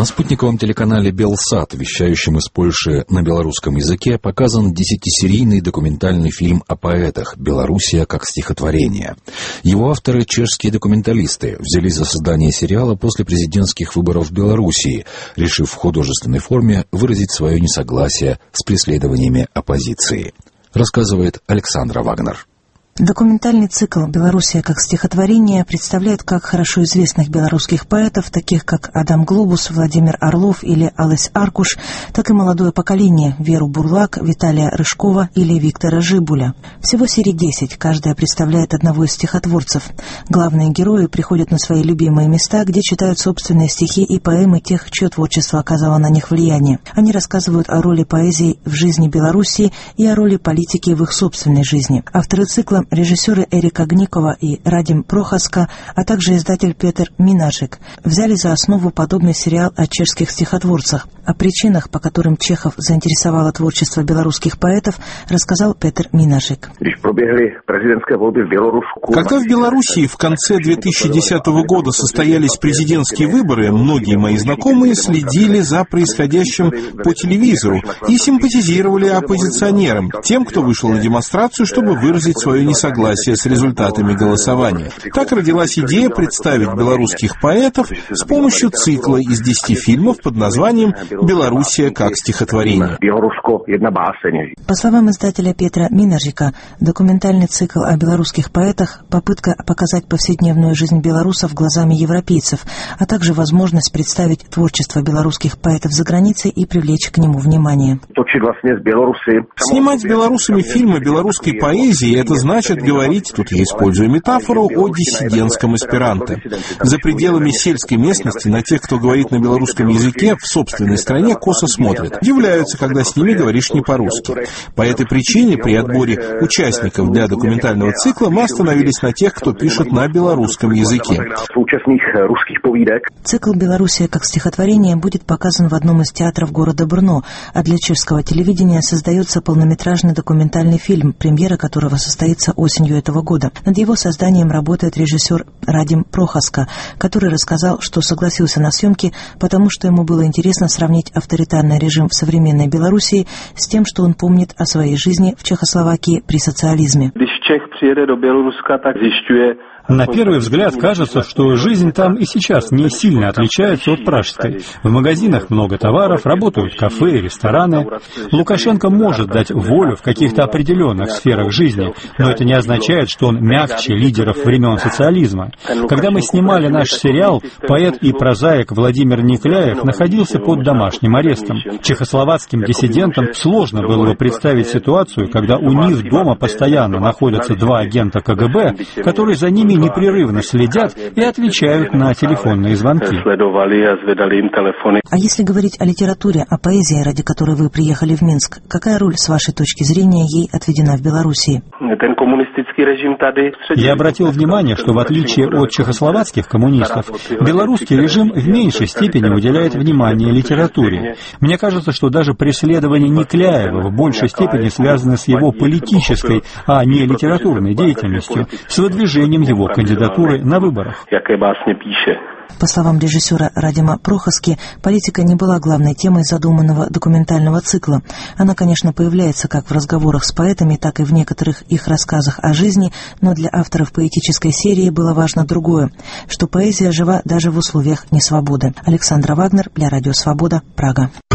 На спутниковом телеканале «Белсат», вещающем из Польши на белорусском языке, показан 10-серийный документальный фильм о поэтах «Белоруссия как стихотворение». Его авторы, чешские документалисты, взялись за создание сериала после президентских выборов в Белоруссии, решив в художественной форме выразить свое несогласие с преследованиями оппозиции. Рассказывает Александра Вагнер. Документальный цикл «Белоруссия как стихотворение» представляет как хорошо известных белорусских поэтов, таких как Адам Глобус, Владимир Орлов или Алесь Аркуш, так и молодое поколение Веру Бурлак, Виталия Рыжкова или Виктора Жибуля. Всего серий 10, каждая представляет одного из стихотворцев. Главные герои приходят на свои любимые места, где читают собственные стихи и поэмы тех, чье творчество оказало на них влияние. Они рассказывают о роли поэзии в жизни Белоруссии и о роли политики в их собственной жизни. Авторы цикла — режиссеры Эрика Гникова и Радим Прохаска, а также издатель Петр Минажик, взяли за основу подобный сериал о чешских стихотворцах. О причинах, по которым Чехов заинтересовало творчество белорусских поэтов, рассказал Петр Минажик. Когда в Белоруссии в конце 2010 года состоялись президентские выборы, многие мои знакомые следили за происходящим по телевизору и симпатизировали оппозиционерам, тем, кто вышел на демонстрацию, чтобы выразить свое несогласие с результатами голосования. Так родилась идея представить белорусских поэтов с помощью цикла из 10 фильмов под названием «Белоруссия как стихотворение». По словам издателя Петра Минажика, документальный цикл о белорусских поэтах — попытка показать повседневную жизнь белорусов глазами европейцев, а также возможность представить творчество белорусских поэтов за границей и привлечь к нему внимание. Снимать с белорусами фильмы белорусской поэзии — это значит говорить, тут я использую метафору, о диссидентском эсперанто. За пределами сельской местности на тех, кто говорит на белорусском языке, в собственной стране косо смотрят, удивляются, когда с ними говоришь не по-русски. По этой причине при отборе участников для документального цикла мы остановились на тех, кто пишет на белорусском языке. Цикл «Белоруссия как стихотворение» будет показан в одном из театров города Брно, а для чешского телевидения создается полнометражный документальный фильм, премьера которого состоится осенью этого года. Над его созданием работает режиссер Радим Прохаска, который рассказал, что согласился на съемки, потому что ему было интересно сравнить авторитарный режим в современной Белоруссии с тем, что он помнит о своей жизни в Чехословакии при социализме. На первый взгляд кажется, что жизнь там и сейчас не сильно отличается от пражской. В магазинах много товаров, работают кафе и рестораны. Лукашенко может дать волю в каких-то определенных сферах жизни, но это не означает, что он мягче лидеров времен социализма. Когда мы снимали наш сериал, поэт и прозаик Владимир Никляев находился под домашним арестом. Чехословацким диссидентам сложно было бы представить ситуацию, когда у них дома постоянно находятся два агента КГБ, которые за ними непрерывно следят и отвечают на телефонные звонки. А если говорить о литературе, о поэзии, ради которой вы приехали в Минск, какая роль, с вашей точки зрения, ей отведена в Белоруссии? Я обратил внимание, что в отличие от чехословацких коммунистов, белорусский режим в меньшей степени уделяет внимание литературе. Мне кажется, что даже преследование Никляева в большей степени связано с его политической, а не литературной деятельностью, с выдвижением его кандидатуры на выборах. По словам режиссера Радима Прохаски, политика не была главной темой задуманного документального цикла. Она, конечно, появляется как в разговорах с поэтами, так и в некоторых их рассказах о жизни, но для авторов поэтической серии было важно другое, что поэзия жива даже в условиях несвободы. Александра Вагнер для Радио Свобода, Прага.